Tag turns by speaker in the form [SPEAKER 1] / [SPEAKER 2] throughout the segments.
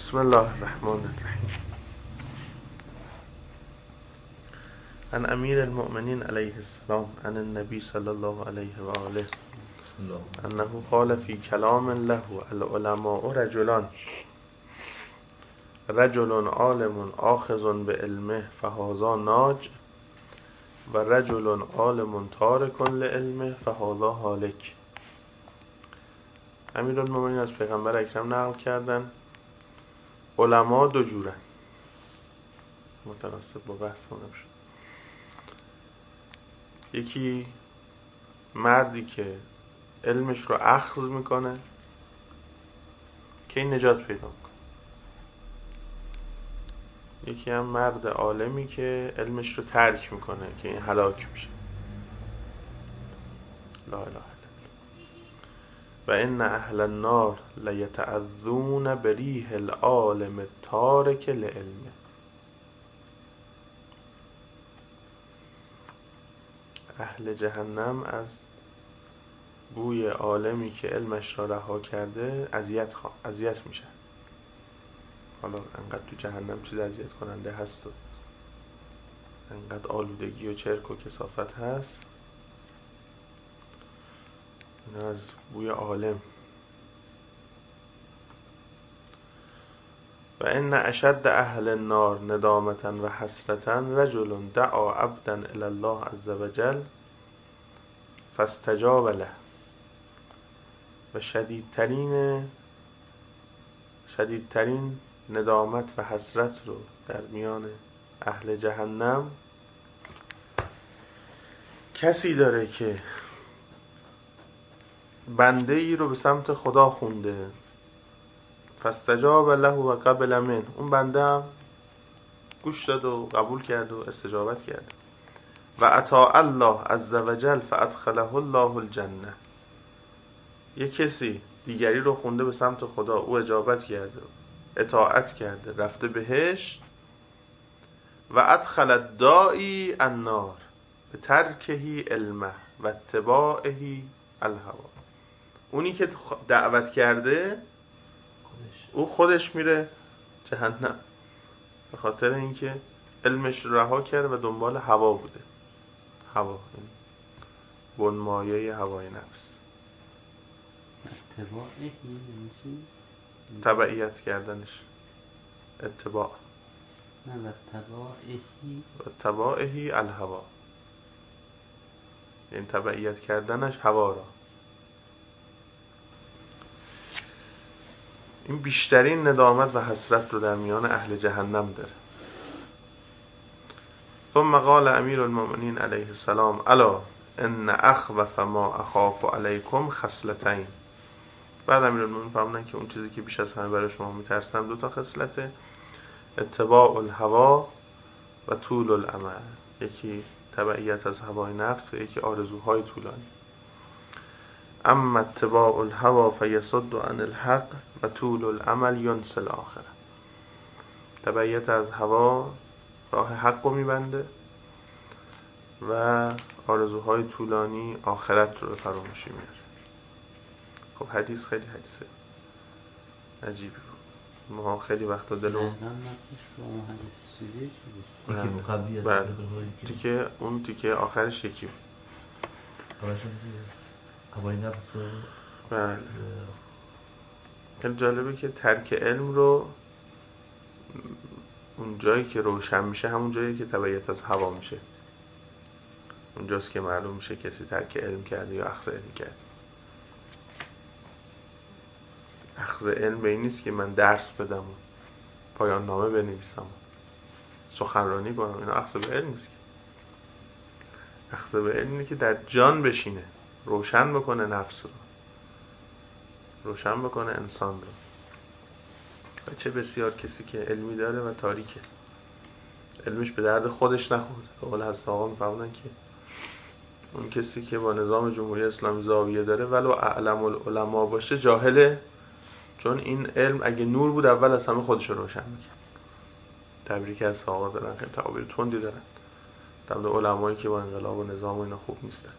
[SPEAKER 1] بسم الله الرحمن الرحیم. عن امیر المؤمنین علیه السلام عن النبی صلی الله علیه و آله انه قال فی کلام له العلماء رجلان، رجل عالم آخذ بعلمه فهذا ناج و رجل عالم تارک لعلمه فهذا هالک. امیرالمومنین از پیغمبر اکرم نقل کردن علما دو جورن، متناسب با بحث اونم شد. یکی مردی که علمش رو اخذ میکنه که این نجات پیدا میکنه، یکی هم مرد عالمی که علمش رو ترک میکنه که این هلاک میشه. لا اله الا الله. و ان اهل النار لیتعذون بریح العالم التارک لعلمه. اهل جهنم از بوی عالمی که علمش را رها کرده اذیت میشن. حالا انقدر تو جهنم چیز اذیت کننده هست و انقدر آلودگی و چرک و کثافت هست، اینا از بوی عالم. و ان اشد اهل النار ندامتا و حسرتا رجل دعا عبدا الی الله عز وجل فاستجاب له. و شدیدترین ندامت و حسرت رو در میان اهل جهنم کسی داره که بنده ای رو به سمت خدا خونده، فاستجاب له و قبل من، اون بنده هم گوش داد و قبول کرد و استجابت کرد. و اطاع الله عز وجل فادخله الله الجنه، یک کسی دیگری رو خونده به سمت خدا، او اجابت کرده، اطاعت کرده، رفته بهش. و ادخل الداعی النار به ترکهی علمه و اتباعهی الهوا. اونی که دعوت کرده او خودش میره جهنم به خاطر اینکه علمش رو رها کرده و دنبال هوا بوده. هوا بنمایه هوای نفس، تبعیت کردنش، اتباع و تباعهی الهوا، یعنی تبعیت کردنش هوا را. این بیشترین ندامت و حسرت رو در میان اهل جهنم داره. ثم قال امیر المؤمنین علیه السلام الا ان اخوف ما اخاف علیکم خصلتین. بعد امیرالمومنین فرمودن که اون چیزی که بیش از همه برای شما میترسم دو تا خصلته: اتباع الهوا و طول الامل. یکی تبعیت از هوای نفس و یکی آرزوهای طولانی. اما اتباع الهوا فیصد عن الحق و طول الامل ینسی الاخره. تبعیت از هوا راه حق رو میبنده و آرزوهای طولانی آخرت رو به فراموشی میاره. خب حدیث خیلی حدیثه عجیبی بود. ما خیلی وقتا دلو اون تیکه آخرش یکی بود. بله. خیلی جالبه که ترک علم رو اون جایی که روشن میشه همون جایی که تبعیت از هوا میشه، اونجاست که معلوم میشه کسی ترک علم کرده یا اخذ علم کرده. اخذ علم به این نیست که من درس بدم و پایان نامه بنویسم و سخنرانی کنم، اینا اخذ به علم نیست. اخذ به علم اینه که در جان بشینه، روشن بکنه نفس رو، روشن بکنه انسان رو. و چه بسیار کسی که علمی داره و تاریکه، علمش به درد خودش نخورد. قول حضرت آقا می‌فرمودن که اون کسی که با نظام جمهوری اسلامی زاویه داره ولو اعلم العلماء باشه جاهله، چون این علم اگه نور بود اول از همه خودش رو روشن می‌کرد. تبریک از آقا دارن، خیلی تعابیر تندی دارن در مورد علمایی که با انقلاب و نظام و اینا خوب نیستن.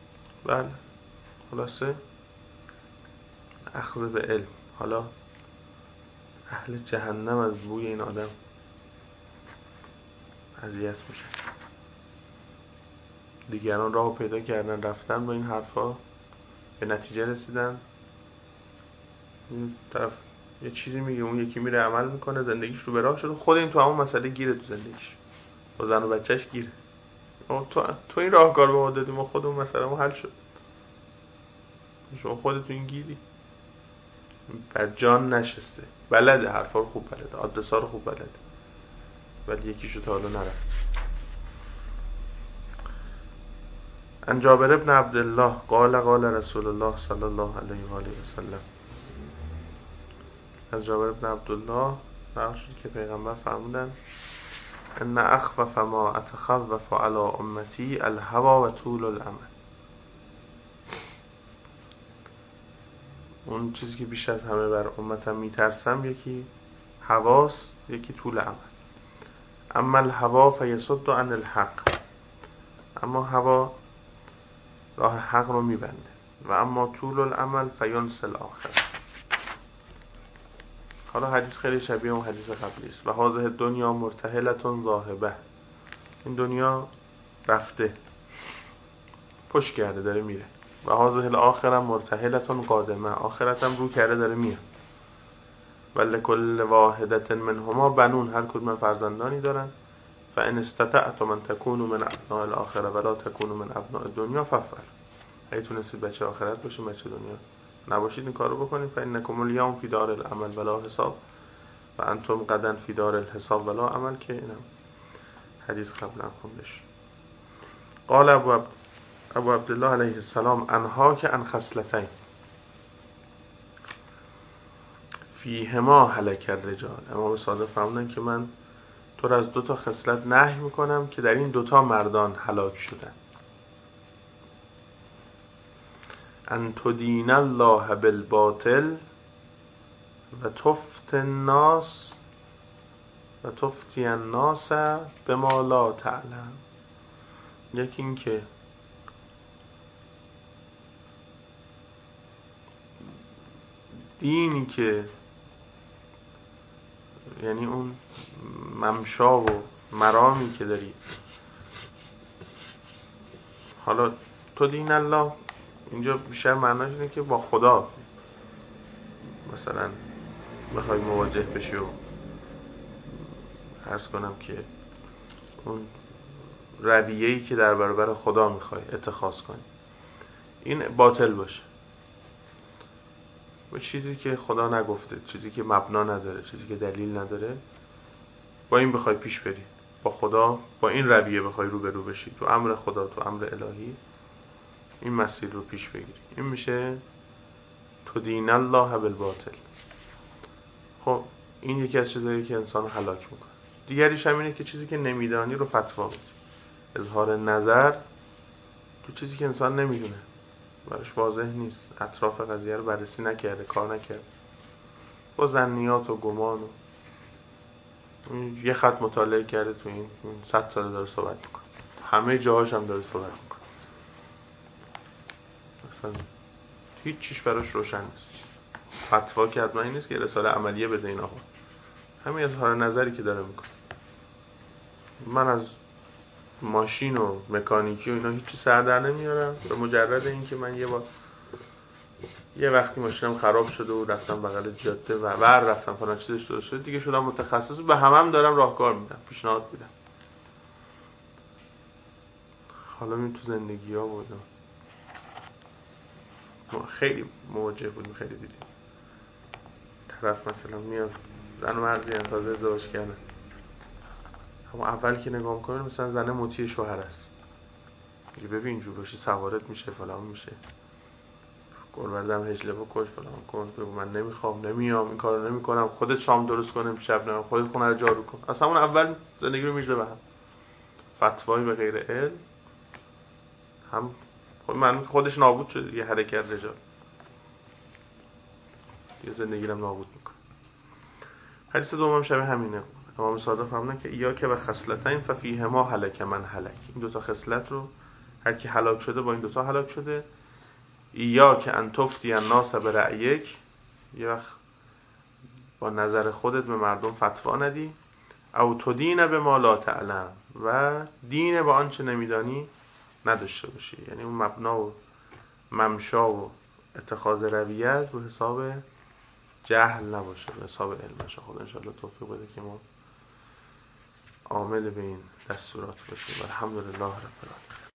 [SPEAKER 1] بله، خلاصه اخذ به علم. حالا اهل جهنم از بوی این آدم اذیت میشن. دیگران راهو پیدا کردن رفتن با این حرفا، به نتیجه رسیدن. این طرف یه چیزی میگه، اون یکی میره عمل میکنه، زندگیش رو به راه شده، خود این تو همون مسئله گیره، تو زندگیش با زن و بچهش گیره. تو این راهکار به ما دادی، ما خودمون مسئله ما حل شد، شما خودتون این گیری. بر جان نشسته، بلده حرفا رو خوب بلده، آدرسا رو خوب بلده، ولی یکیشو تا حالا نرفت. عن جابر بن عبدالله قال قال رسول الله صلی الله علیه و آله و سلم. از جابر بن عبدالله نقل شد که پیغمبر فرمودن ان اخوف ما اتخوف علی امتی الهوا و طول الامل. اون چیزی که بیش از همه بر امتم میترسم یکی هواست، یکی طول عمل. اما الهوا فیصد عن الحق، اما هوا راه حق رو میبنده. و اما طول العمل فینسل الاخر. حالا حدیث خیلی شبیه اون حدیث قبلی است. و هذه دنیا مرتحلة ذاهبه، این دنیا رفته، پشت کرده داره میره. و هذه الاخره مرتحلة قادمه، آخرت هم رو کرده داره میاد. و لکل واحدة منهما بنون، هر کدوم فرزندانی دارن. فان استطعتم ان تكونوا من ابناء الاخره ولا تكونوا من ابناء الدنيا فافعلوا. اگه تونستید بچه آخرت باشین بچه دنیا نباشید، این کارو بکنید. فانکم اليوم فی دار العمل ولا حساب و انتم غدا فی دار الحساب ولا عمل، که اینم حدیث قبلا خوندش. قال ابو عبدالله علیه السلام انهاک عن خصلتین فیهما هلک الرجال. امام صادق فرمودن که من تو را از 2 خصلت نهی میکنم که در این 2 مردان هلاک شدن. ان تدین الله بالباطل و تفتی الناس بما لا تعلم. یکی این که دینی که یعنی اون ممشا و مرامی که داری، حالا تو دین الله اینجا بیشتر معناش اینه که با خدا مثلا بخوای مواجه بشی و عرض کنم که اون رویه‌ای که در برابر خدا میخوای اتخاذ کنی این باطل باشه، و چیزی که خدا نگفته، چیزی که مبنا نداره، چیزی که دلیل نداره، با این بخوای پیش بری، با خدا با این رویه بخوای رو به رو بشی، تو امر خدا، تو امر الهی این مسیر رو پیش بگیری، این میشه تو دین الله بالباطل. خب این یکی از چیزایی که انسان رو هلاک میکنه. دیگریش هم اینه که چیزی که نمیدانی رو فتوا بدی، اظهار نظر تو چیزی که انسان نمیدونه، براش واضح نیست، اطراف قضیه رو بررسی نکرده، کار نکرده، با ظنیات و گمان و یه خط مطالعه کرده تو این 100 سال داره صحبت میکنه، همه جاهاش هم داره صحبت میکنه، مثلا هیچ چیش براش روشن نیست. فتوا که حتما این نیست که رساله عملیه بده این آقا، همین اظهار نظری که داره میکنه. من از ماشین و مکانیکی و اینا هیچی سر در نمیارم، به مجرد اینکه من یه وقتی ماشینم خراب شده و رفتم بغل جاده و رفتم فلان چیزش درست شد، دیگه شدم متخصص و به همم دارم راهکار میدم، پیشنهاد میدم. حالا این تو زندگی ها بود ما خیلی مواجه بودیم، خیلی دیدیم طرف مثلا میاد زن و مردی تازه ازدواج کردن، اما اول که نگاه میکنه مثلا زنه مطیع شوهر است، میگه ببین اینجور باشی سوارت میشه فلان میشه، گلبردم هجله بکش فلان کن، بگو من نمیخوام، نمیام، این کارو نمیکنم، خودت شام درست کن امشب، نه خودت خونه رو جارو کن. اصلا اون اول زندگی رو میرزه به هم، فتوایی به غیر علم، هم من خودش نابود شده یه حرکت رجال، یه زندگی رو نابود میکنه. حدیث دوم شبیه همینه. امام صادق فرمودن که ایاک و خصلتین ففیهما هلک من هلک. این 2 خصلت رو هر کی هلاک شده با این 2 هلاک شده. ایاک ان تفتی الناس برأیک، یه وقت با نظر خودت به مردم فتوا ندی، او تدین به ما لا تعلم، و دین با آنچه نمیدانی نداشته باشی. یعنی اون مبنا و ممشا و اتخاذ رویت به حساب جهل نباشه، به حساب علم باشه. خدا انشاءالله توفیق بده که ما عامل به این دستورات باشیم. الحمدلله رب العالمین.